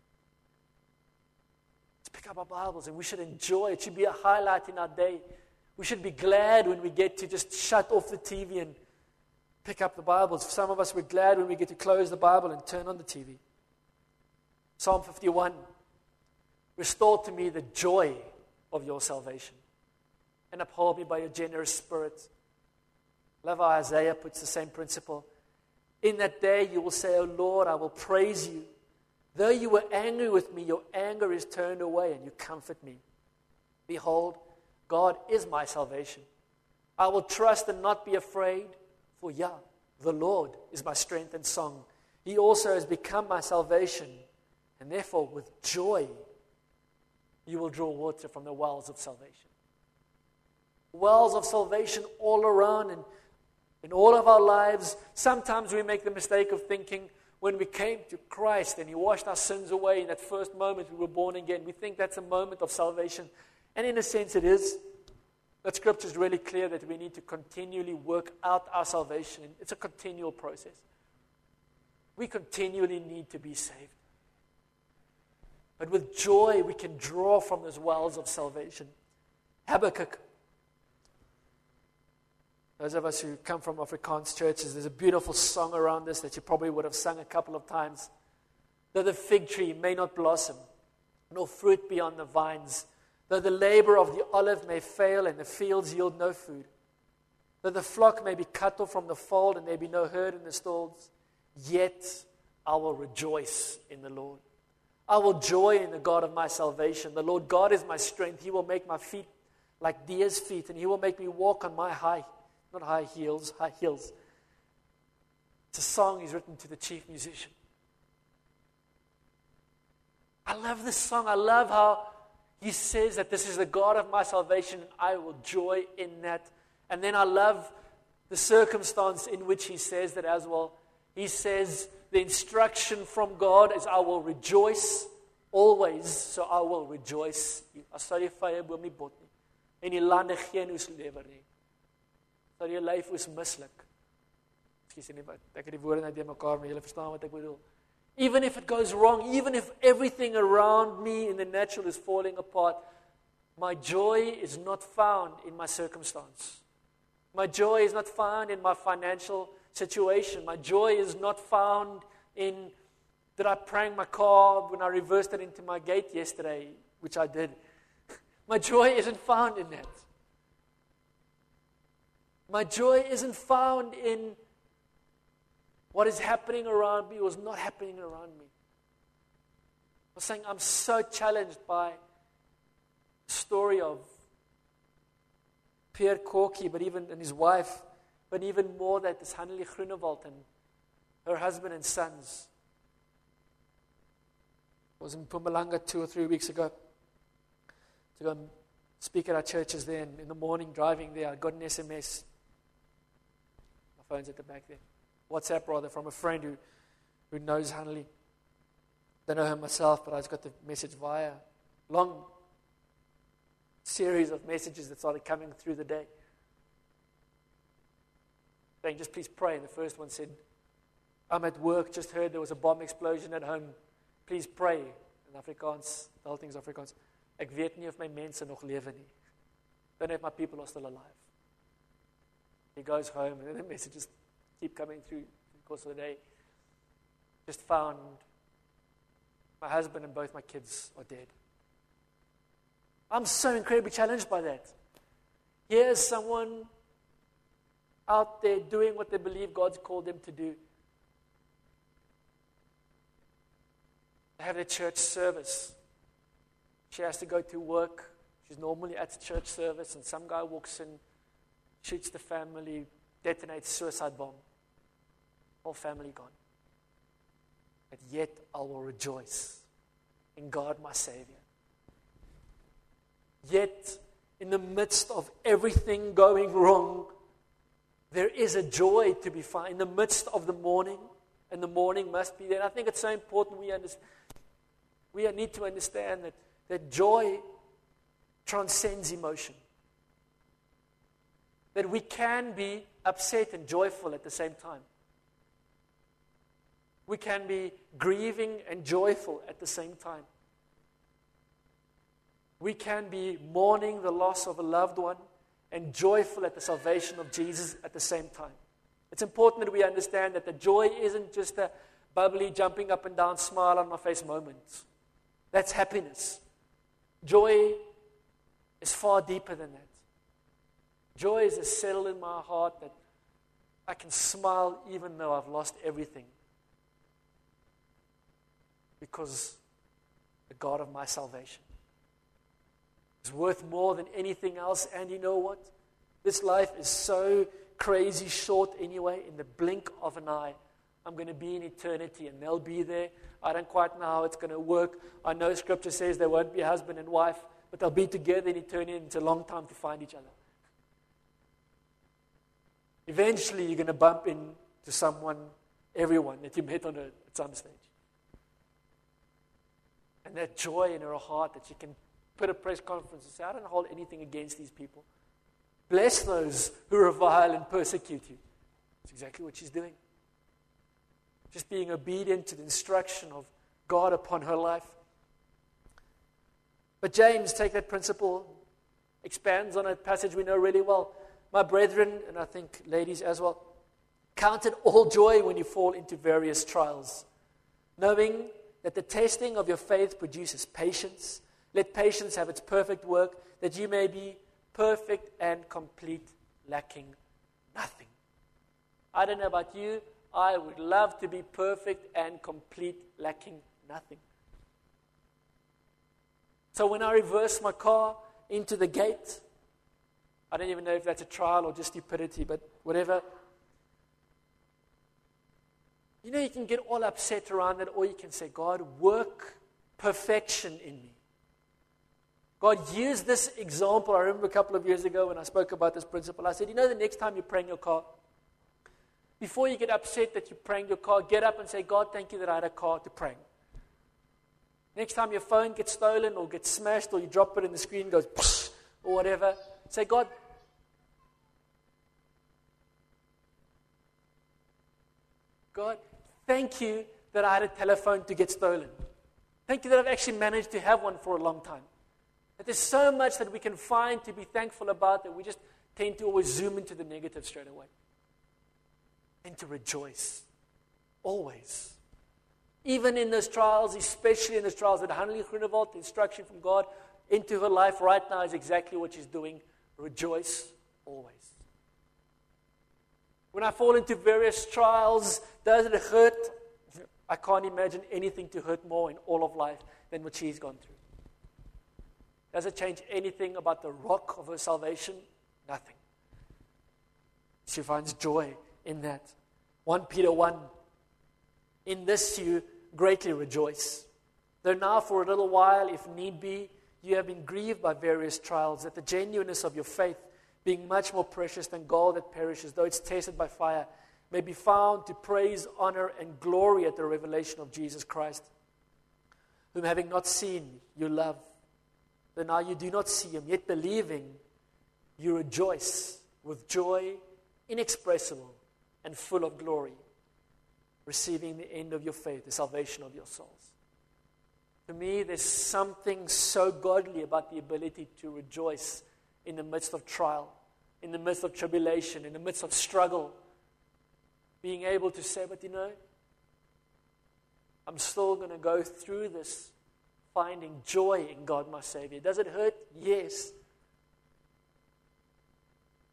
Let's pick up our Bibles, and we should enjoy it. It should be a highlight in our day. We should be glad when we get to just shut off the T V and pick up the Bibles. For some of us, we're glad when we get to close the Bible and turn on the T V. Psalm fifty-one. Restore to me the joy of your salvation, and uphold me by your generous spirit. Love how Isaiah puts the same principle. In that day you will say, O Lord, I will praise you. Though you were angry with me, your anger is turned away, and you comfort me. Behold, God is my salvation. I will trust and not be afraid, for Yah, the Lord, is my strength and song. He also has become my salvation, and therefore with joy you will draw water from the wells of salvation. Wells of salvation all around, and in all of our lives. Sometimes we make the mistake of thinking when we came to Christ and He washed our sins away in that first moment we were born again, we think that's a moment of salvation. And in a sense it is. But Scripture is really clear that we need to continually work out our salvation. It's a continual process. We continually need to be saved. But with joy we can draw from those wells of salvation. Habakkuk. Those of us who come from Afrikaans churches, there's a beautiful song around this that you probably would have sung a couple of times. Though the fig tree may not blossom, nor fruit be on the vines, though the labor of the olive may fail and the fields yield no food, though the flock may be cut off from the fold and there be no herd in the stalls, yet I will rejoice in the Lord. I will joy in the God of my salvation. The Lord God is my strength. He will make my feet like deer's feet, and He will make me walk on my high Not high heels, high heels. It's a song he's written to the chief musician. I love this song. I love how he says that this is the God of my salvation, and I will joy in that. And then I love the circumstance in which he says that as well. He says the instruction from God is, I will rejoice always, so I will rejoice. As sal jy vye boom nie bot nie, en die lande geen oes lewer nie. Dat jou lyf is mislik. Ekskuus nie, ek het die woorde net mekaar, maar julle verstaan wat ek bedoel. Even if it goes wrong, even if everything around me in the natural is falling apart, my joy is not found in my circumstance. My joy is not found in my financial situation. My joy is not found in that I pranged my car when I reversed it into my gate yesterday, which I did. My joy isn't found in that. My joy isn't found in what is happening around me or is not happening around me. I'm saying I'm so challenged by the story of Pierre Corky, but even and his wife, but even more that is Hannelie Groenewald and her husband and sons. I was in Mpumalanga two or three weeks ago to go and speak at our churches there, and in the morning driving there I got an S M S. My phone's at the back there. WhatsApp rather, from a friend who, who knows Hannelie. Don't know her myself, but I just got the message via long series of messages that started coming through the day. Saying, just please pray. And the first one said, I'm at work, just heard there was a bomb explosion at home. Please pray. In Afrikaans, the whole thing's Afrikaans. Ek weet nie of my mense nog lewe nie. Don't know if my people are still alive. He goes home, and then the messages keep coming through in the course of the day. Just found my husband and both my kids are dead. I'm so incredibly challenged by that. Here's someone out there doing what they believe God's called them to do. They have their church service. She has to go to work. She's normally at church service, and some guy walks in, shoots the family, detonates suicide bomb. Whole family gone. But yet I will rejoice in God my Savior. Yet, in the midst of everything going wrong, there is a joy to be found. In the midst of the morning, and the morning must be there. And I think it's so important we understand. We need to understand that, that joy transcends emotion. That we can be upset and joyful at the same time. We can be grieving and joyful at the same time. We can be mourning the loss of a loved one and joyful at the salvation of Jesus at the same time. It's important that we understand that the joy isn't just a bubbly, jumping up and down, smile on my face moment. That's happiness. Joy is far deeper than that. Joy is a settle in my heart that I can smile even though I've lost everything. Because the God of my salvation is worth more than anything else. And you know what? This life is so crazy short anyway. In the blink of an eye, I'm going to be in eternity and they'll be there. I don't quite know how it's going to work. I know Scripture says they won't be husband and wife, but they'll be together in eternity, and it's a long time to find each other. Eventually, you're going to bump into someone, everyone that you met on earth at some stage. And that joy in her heart that she can put a press conference and say, I don't hold anything against these people. Bless those who revile and persecute you. That's exactly what she's doing. Just being obedient to the instruction of God upon her life. But James, take that principle, expands on a passage we know really well. My brethren, and I think ladies as well, count it all joy when you fall into various trials, knowing that the testing of your faith produces patience. Let patience have its perfect work, that you may be perfect and complete, lacking nothing. I don't know about you, I would love to be perfect and complete, lacking nothing. So when I reverse my car into the gate, I don't even know if that's a trial or just stupidity, but whatever. You know, you can get all upset around it, or you can say, God, work perfection in me. God, use this example. I remember a couple of years ago when I spoke about this principle. I said, you know, the next time you're praying your car, before you get upset that you're praying your car, get up and say, God, thank you that I had a car to pray. Next time your phone gets stolen or gets smashed or you drop it and the screen goes psh, or whatever, say, God, God, thank you that I had a telephone to get stolen. Thank you that I've actually managed to have one for a long time. That there's so much that we can find to be thankful about that we just tend to always zoom into the negative straight away. And to rejoice. Always. Even in those trials, especially in those trials that Hanley Groenewald, the instruction from God into her life right now is exactly what she's doing. Rejoice always. When I fall into various trials, does it hurt? I can't imagine anything to hurt more in all of life than what she's gone through. Does it change anything about the rock of her salvation? Nothing. She finds joy in that. First Peter one, in this you greatly rejoice. Though now for a little while, if need be, you have been grieved by various trials, that the genuineness of your faith, being much more precious than gold that perishes, though it's tested by fire, may be found to praise, honor, and glory at the revelation of Jesus Christ, whom having not seen, you love. Though now you do not see him, yet believing, you rejoice with joy inexpressible and full of glory, receiving the end of your faith, the salvation of your souls. To me, there's something so godly about the ability to rejoice in the midst of trial, in the midst of tribulation, in the midst of struggle. Being able to say, but you know, I'm still going to go through this, finding joy in God my Savior. Does it hurt? Yes.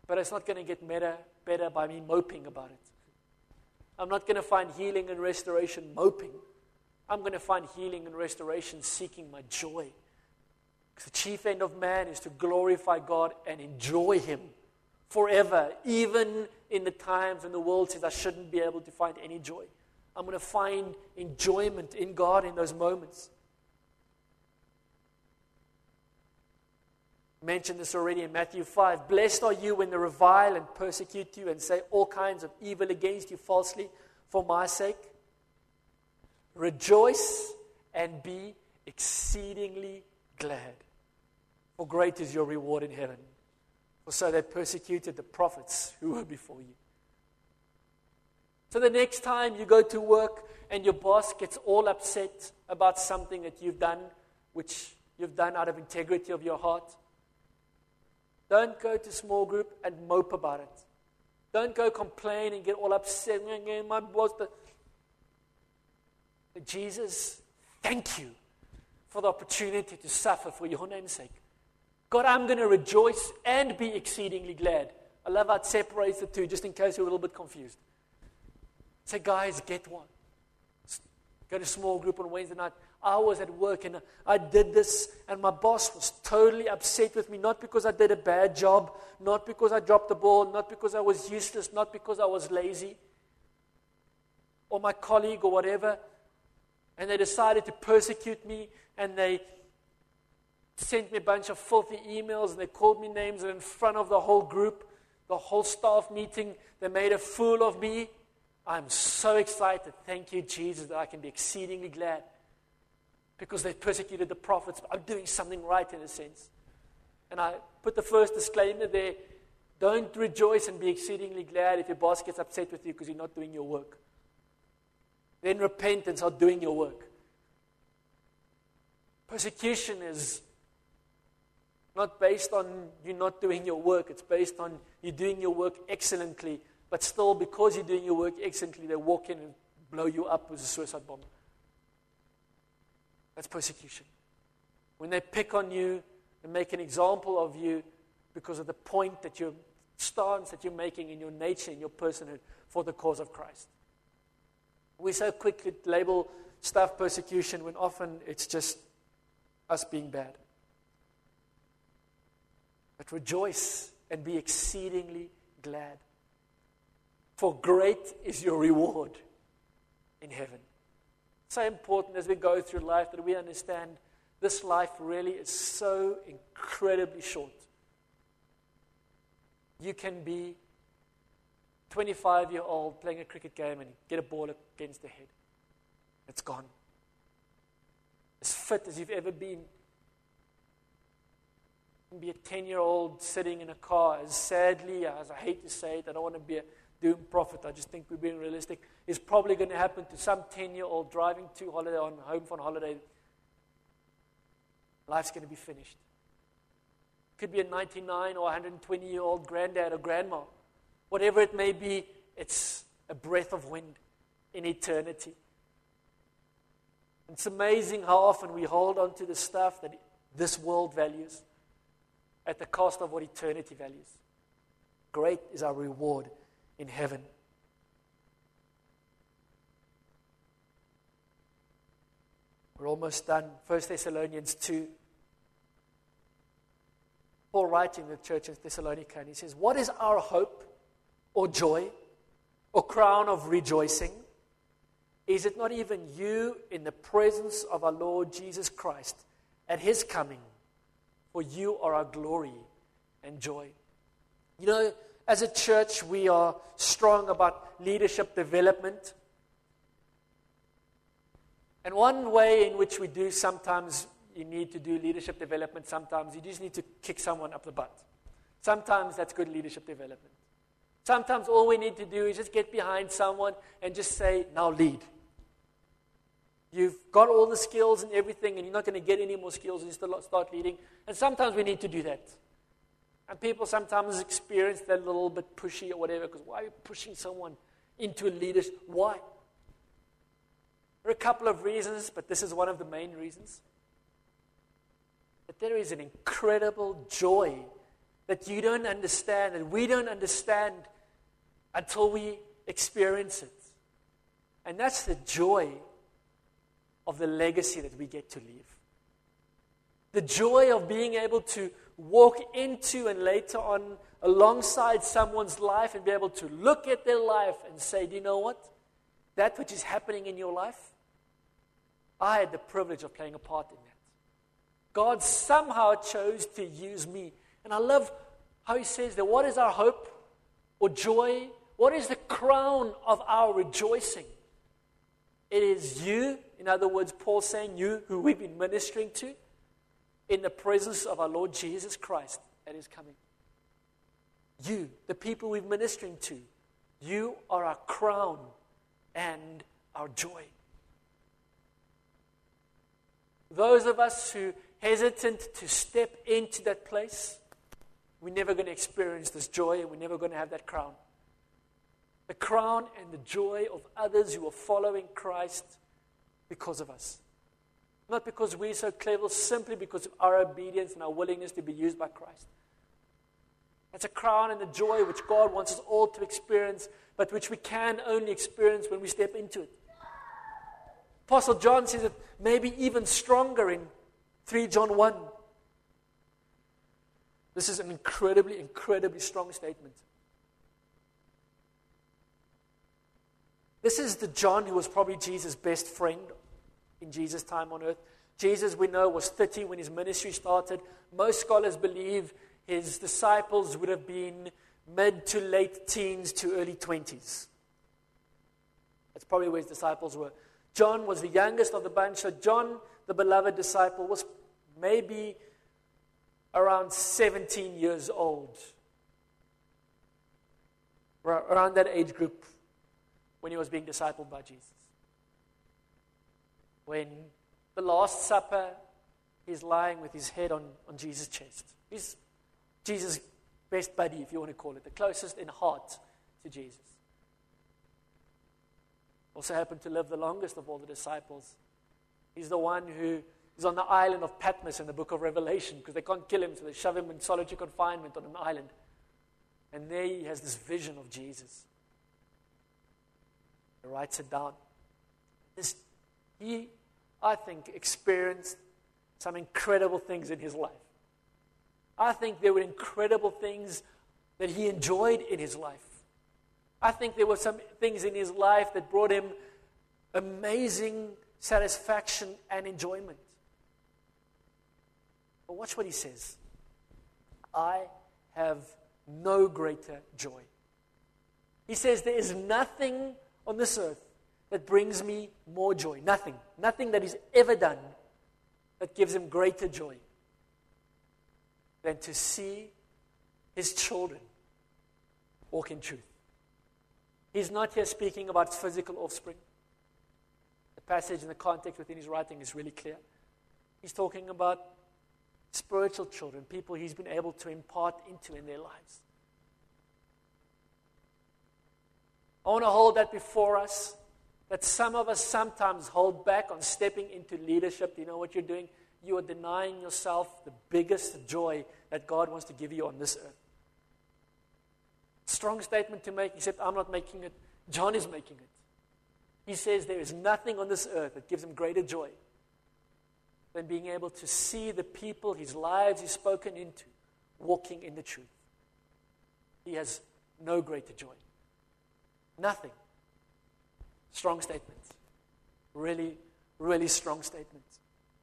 But it's not going to get better, better by me moping about it. I'm not going to find healing and restoration moping. I'm going to find healing and restoration seeking my joy. Because the chief end of man is to glorify God and enjoy Him forever, even in the times when the world says I shouldn't be able to find any joy. I'm going to find enjoyment in God in those moments. I mentioned this already in Matthew five. Blessed are you when they revile and persecute you and say all kinds of evil against you falsely for my sake. Rejoice and be exceedingly glad, for great is your reward in heaven. For so they persecuted the prophets who were before you. So the next time you go to work and your boss gets all upset about something that you've done, which you've done out of integrity of your heart, don't go to small group and mope about it. Don't go complain and get all upset. My boss. Jesus, thank you for the opportunity to suffer for your name's sake. God, I'm going to rejoice and be exceedingly glad. I love how it separates the two, just in case you're a little bit confused. Say, guys, get one. Go to small group on Wednesday night. I was at work and I did this and my boss was totally upset with me, not because I did a bad job, not because I dropped the ball, not because I was useless, not because I was lazy, or my colleague or whatever. And they decided to persecute me and they sent me a bunch of filthy emails and they called me names and in front of the whole group, the whole staff meeting, they made a fool of me. I'm so excited. Thank you, Jesus, that I can be exceedingly glad. Because they persecuted the prophets, but I'm doing something right in a sense. And I put the first disclaimer there. Don't rejoice and be exceedingly glad if your boss gets upset with you because you're not doing your work. Then repent and start doing your work. Persecution is not based on you not doing your work. It's based on you doing your work excellently, but still because you're doing your work excellently, they walk in and blow you up with a suicide bomber. That's persecution. When they pick on you and make an example of you because of the point that your stance that you're making in your nature, in your personhood, for the cause of Christ. We so quickly label stuff persecution when often it's just us being bad. But rejoice and be exceedingly glad. For great is your reward in heaven. So important as we go through life that we understand this life really is so incredibly short. You can be twenty-five-year-old playing a cricket game and get a ball against the head. It's gone. As fit as you've ever been. You can be a ten-year-old sitting in a car, as sadly, as I hate to say it, I don't want to be a doom prophet, I just think we're being realistic, is probably going to happen to some ten-year-old driving to holiday on home from holiday. Life's going to be finished. Could be a ninety-nine or one hundred twenty-year-old granddad or grandma. Whatever it may be, it's a breath of wind in eternity. It's amazing how often we hold on to the stuff that this world values at the cost of what eternity values. Great is our reward in heaven. We're almost done. First Thessalonians two. Paul writing to the church in Thessalonica, and he says, what is our hope or joy or crown of rejoicing? Is it not even you in the presence of our Lord Jesus Christ at His coming? For you are our glory and joy. You know, as a church, we are strong about leadership development. And one way in which we do sometimes, you need to do leadership development, sometimes you just need to kick someone up the butt. Sometimes that's good leadership development. Sometimes all we need to do is just get behind someone and just say, now lead. You've got all the skills and everything, and you're not going to get any more skills and you still start leading. And sometimes we need to do that. And people sometimes experience that a little bit pushy or whatever, because why are you pushing someone into a leadership? Why? There are a couple of reasons, but this is one of the main reasons. That there is an incredible joy that you don't understand, that we don't understand until we experience it. And that's the joy of the legacy that we get to leave. The joy of being able to walk into and later on alongside someone's life and be able to look at their life and say, do you know what? That which is happening in your life, I had the privilege of playing a part in that. God somehow chose to use me. And I love how he says that what is our hope or joy? What is the crown of our rejoicing? It is you, in other words, Paul saying you who we've been ministering to, in the presence of our Lord Jesus Christ at his coming. You, the people we're ministering to, you are our crown and our joy. Those of us who hesitant to step into that place, we're never going to experience this joy and we're never going to have that crown. The crown and the joy of others who are following Christ because of us. Not because we're so clever, simply because of our obedience and our willingness to be used by Christ. That's a crown and a joy which God wants us all to experience, but which we can only experience when we step into it. Apostle John says it maybe even stronger in three John one. This is an incredibly, incredibly strong statement. This is the John who was probably Jesus' best friend in Jesus' time on earth. Jesus, we know, was thirty when his ministry started. Most scholars believe his disciples would have been mid to late teens to early twenties. That's probably where his disciples were. John was the youngest of the bunch. So John, the beloved disciple, was maybe around seventeen years old. Around that age group when he was being discipled by Jesus. When the Last Supper, he's lying with his head on, on Jesus' chest. He's Jesus' best buddy, if you want to call it, the closest in heart to Jesus. Also happened to live the longest of all the disciples. He's the one who is on the island of Patmos in the book of Revelation because they can't kill him, so they shove him in solitary confinement on an island. And there he has this vision of Jesus. He writes it down. This, he, I think, experienced some incredible things in his life. I think there were incredible things that he enjoyed in his life. I think there were some things in his life that brought him amazing satisfaction and enjoyment. But watch what he says. I have no greater joy. He says there is nothing on this earth that brings me more joy. Nothing. Nothing that he's ever done that gives him greater joy than to see his children walk in truth. He's not here speaking about physical offspring. The passage and the context within his writing is really clear. He's talking about spiritual children, people he's been able to impart into in their lives. I want to hold that before us, that some of us sometimes hold back on stepping into leadership. Do you know what you're doing? You are denying yourself the biggest joy that God wants to give you on this earth. Strong statement to make, except I'm not making it. John is making it. He says there is nothing on this earth that gives him greater joy than being able to see the people, his lives he's spoken into, walking in the truth. He has no greater joy. Nothing. Strong statements. Really, really strong statements.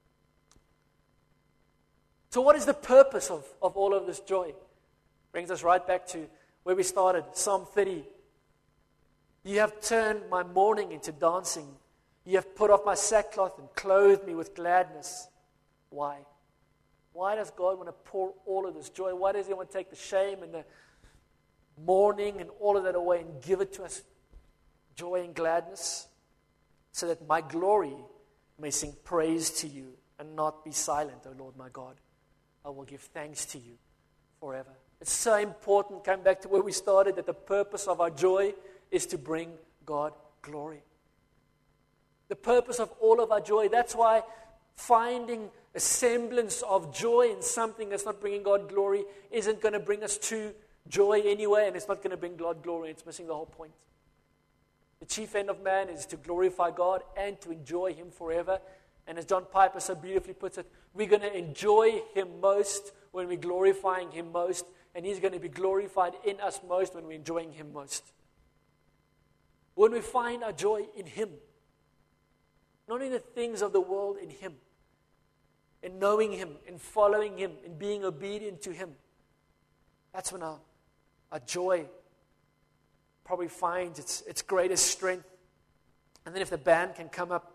So what is the purpose of, of all of this joy? Brings us right back to where we started, Psalm thirty. You have turned my mourning into dancing. You have put off my sackcloth and clothed me with gladness. Why? Why does God want to pour all of this joy? Why does he want to take the shame and the mourning and all of that away and give it to us? Joy and gladness. So that my glory may sing praise to you and not be silent, O Lord my God. I will give thanks to you forever. It's so important, coming back to where we started, that the purpose of our joy is to bring God glory. The purpose of all of our joy. That's why finding a semblance of joy in something that's not bringing God glory isn't going to bring us to joy anyway, and it's not going to bring God glory. It's missing the whole point. The chief end of man is to glorify God and to enjoy Him forever. And as John Piper so beautifully puts it, we're going to enjoy Him most when we're glorifying Him most, and He's going to be glorified in us most when we're enjoying Him most. When we find our joy in Him, not in the things of the world, in Him, in knowing Him, in following Him, in being obedient to Him, that's when our, our joy probably finds its, its greatest strength. And then if the band can come up.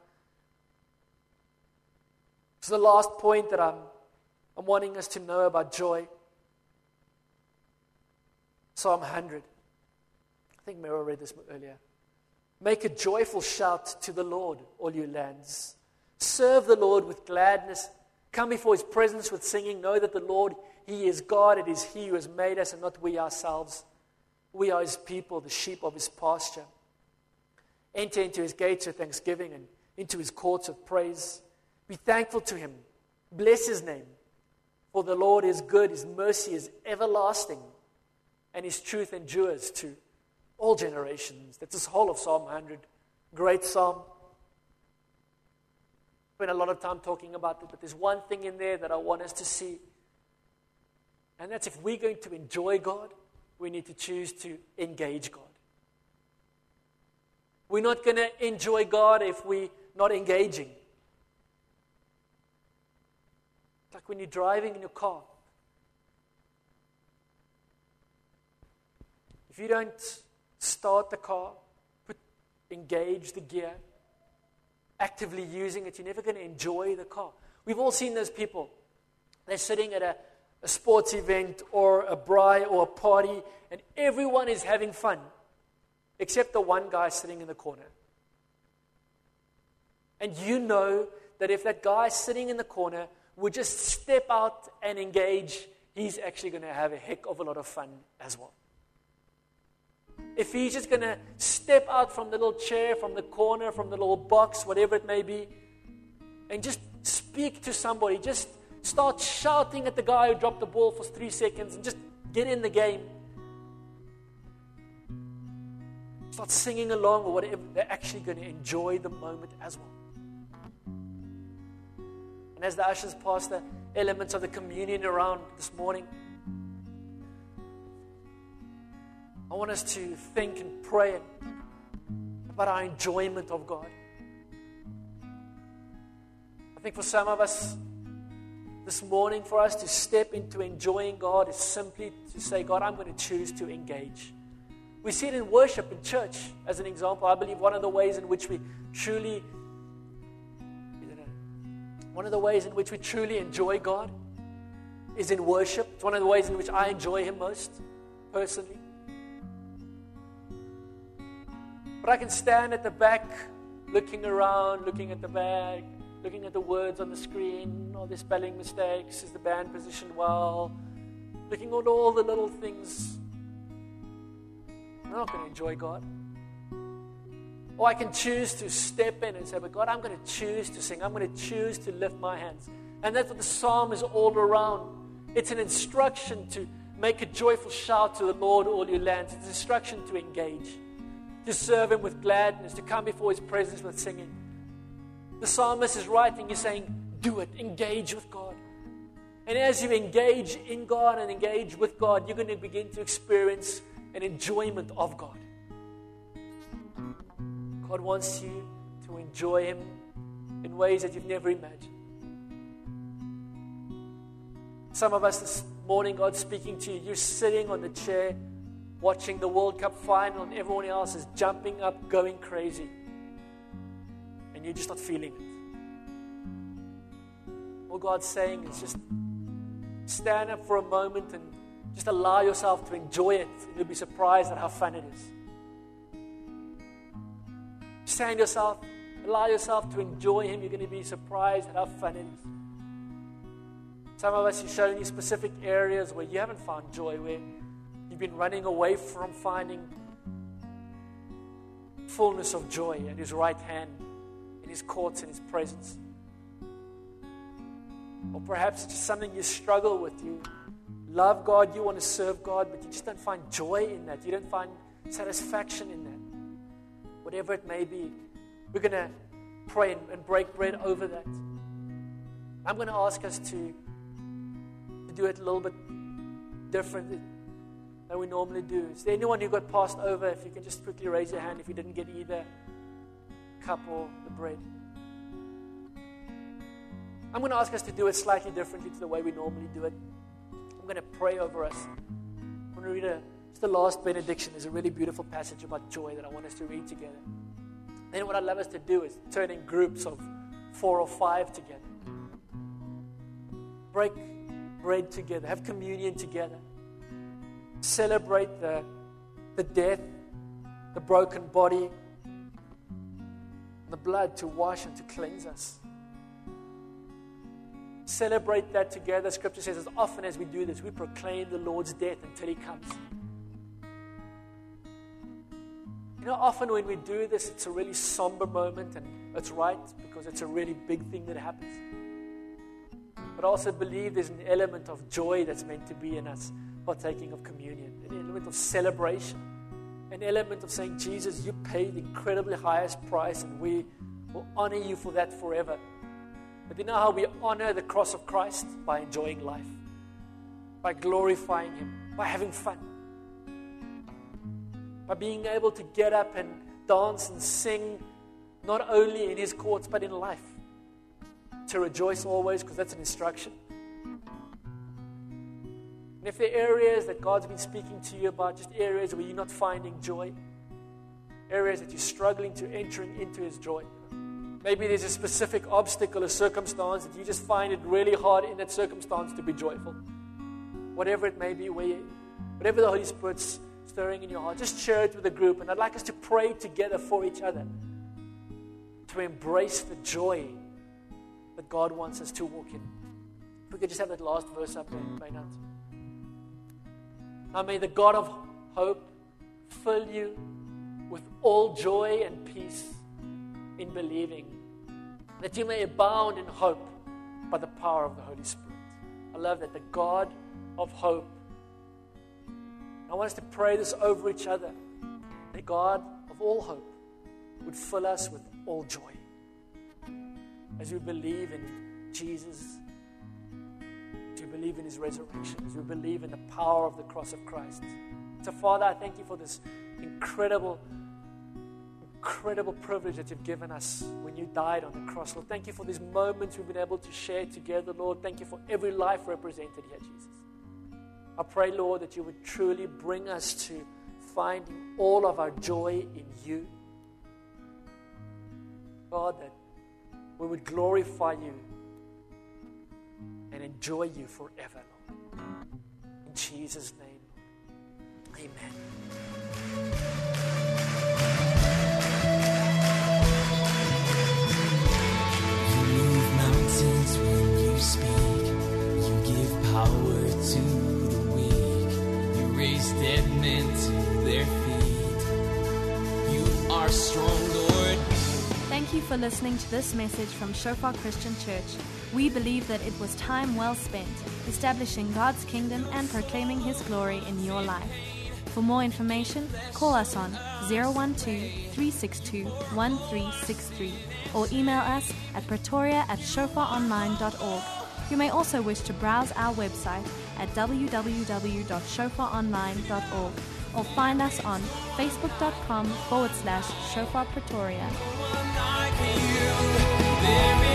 So the last point that I'm, I'm wanting us to know about joy, Psalm one hundred. I think Meryl read this earlier. Make a joyful shout to the Lord, all you lands. Serve the Lord with gladness. Come before His presence with singing. Know that the Lord, He is God. It is He who has made us and not we ourselves. We are His people, the sheep of His pasture. Enter into His gates with thanksgiving and into His courts with praise. Be thankful to Him. Bless His name. For the Lord is good. His mercy is everlasting. And His truth endures to all generations. That's this whole of Psalm one hundred. Great psalm. Spent a lot of time talking about it, but there's one thing in there that I want us to see. And that's if we're going to enjoy God, we need to choose to engage God. We're not going to enjoy God if we're not engaging. It's like when you're driving in your car. If you don't start the car, put, engage the gear, actively using it, you're never going to enjoy the car. We've all seen those people. They're sitting at a, a sports event or a braai or a party, and everyone is having fun, except the one guy sitting in the corner. And you know that if that guy sitting in the corner would just step out and engage, he's actually going to have a heck of a lot of fun as well. If he's just going to step out from the little chair, from the corner, from the little box, whatever it may be, and just speak to somebody, just start shouting at the guy who dropped the ball for three seconds and just get in the game. Start singing along or whatever, they're actually going to enjoy the moment as well. And as the ushers pass the elements of the communion around this morning, I want us to think and pray about our enjoyment of God. I think for some of us this morning, for us to step into enjoying God is simply to say, God, I'm going to choose to engage. We see it in worship in church as an example. I believe one of the ways in which we truly, one of the ways in which we truly enjoy God is in worship. It's one of the ways in which I enjoy Him most, personally. But I can stand at the back, looking around, looking at the bag, looking at the words on the screen. Are there spelling mistakes? Is the band positioned well? Looking at all the little things. I'm not going to enjoy God. Or I can choose to step in and say, but God, I'm going to choose to sing. I'm going to choose to lift my hands. And that's what the psalm is all around. It's an instruction to make a joyful shout to the Lord, all your lands. It's an instruction to engage, to serve Him with gladness, to come before His presence with singing. The psalmist is writing, he's saying, do it, engage with God. And as you engage in God and engage with God, you're going to begin to experience an enjoyment of God. God wants you to enjoy Him in ways that you've never imagined. Some of us this morning, God's speaking to you. You're sitting on the chair watching the World Cup final and everyone else is jumping up, going crazy. And you're just not feeling it. All God's saying is just stand up for a moment and just allow yourself to enjoy it. You'll be surprised at how fun it is. Stand yourself, allow yourself to enjoy Him. You're going to be surprised at how fun it is. Some of us, He's showing you specific areas where you haven't found joy, where you've been running away from finding fullness of joy at His right hand, in His courts, in His presence. Or perhaps it's just something you struggle with. You love God, you want to serve God, but you just don't find joy in that. You don't find satisfaction in that. Whatever it may be, we're going to pray and, and break bread over that. I'm going to ask us to, to do it a little bit different than we normally do. Is there anyone who got passed over? If you can just quickly raise your hand if you didn't get either cup or the bread. I'm going to ask us to do it slightly differently to the way we normally do it. I'm going to pray over us. I'm going to read a, just the last benediction. There's a really beautiful passage about joy that I want us to read together. Then what I'd love us to do is turn in groups of four or five together. Break bread together. Have communion together. Celebrate the, the death, the broken body, the blood to wash and to cleanse us. Celebrate that together. Scripture says as often as we do this, we proclaim the Lord's death until He comes. You know, often when we do this, it's a really somber moment, and it's right because it's a really big thing that happens. But I also believe there's an element of joy that's meant to be in us partaking of communion, an element of celebration, an element of saying, Jesus, you paid the incredibly highest price, and we will honor you for that forever. But you know how we honor the cross of Christ? By enjoying life, by glorifying Him, by having fun, by being able to get up and dance and sing, not only in His courts, but in life. To rejoice always, because that's an instruction. And if there are areas that God's been speaking to you about, just areas where you're not finding joy, areas that you're struggling to entering into His joy, maybe there's a specific obstacle or circumstance that you just find it really hard in that circumstance to be joyful. Whatever it may be, where you, whatever the Holy Spirit's stirring in your heart, just share it with the group. And I'd like us to pray together for each other to embrace the joy that God wants us to walk in. If we could just have that last verse up there, Maynard. Now may the God of hope fill you with all joy and peace in believing, that you may abound in hope by the power of the Holy Spirit. I love that, the God of hope. I want us to pray this over each other. The God of all hope would fill us with all joy as we believe in Jesus, as we believe in His resurrection, as we believe in the power of the cross of Christ. So Father, I thank You for this incredible incredible privilege that You've given us when You died on the cross, Lord. Thank You for these moments we've been able to share together, Lord. Thank You for every life represented here, Jesus. I pray, Lord, that You would truly bring us to finding all of our joy in You. God, that we would glorify You and enjoy You forever, Lord. In Jesus' name, amen. When You speak, You give power to the weak. You raise dead men to their feet. You are strong, Lord. Thank you for listening to this message from Shofar Christian Church. We believe that it was time well spent establishing God's kingdom and proclaiming His glory in your life. For more information, call us on zero one two, three six two, one three six three or email us at pretoria at shofar online dot org. You may also wish to browse our website at w w w dot shofar online dot org or find us on facebook.com forward slash Shofar Pretoria. There